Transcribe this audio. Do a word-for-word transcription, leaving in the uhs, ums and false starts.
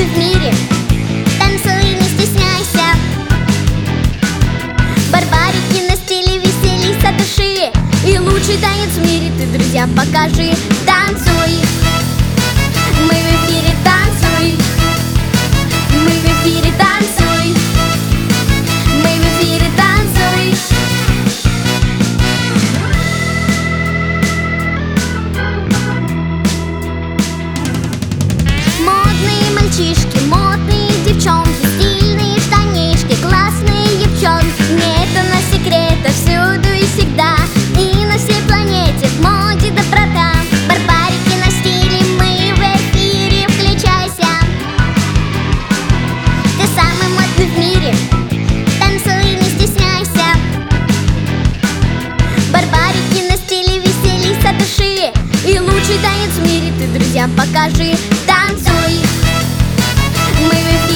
в мире. Танцуй, не стесняйся. Барбарики на стиле, веселись от души. И лучший танец в мире ты друзьям покажи. Танцуй, мы в эфире, танцуй. Мы в эфире, танцуй. Мы в эфире, танцуй. Модные мальчишки, модные девчонки, стильные штанишки, классные девчонки. Нет у нас секрета, всюду и всегда, и на всей планете в моде доброта. Барбарики на стиле, мы в эфире, включайся. Ты самый модный в мире. Танцуй, не стесняйся. Барбарики на стиле, веселись от души. И лучший танец в мире ты друзьям покажи. Танцуй, мы в эфире.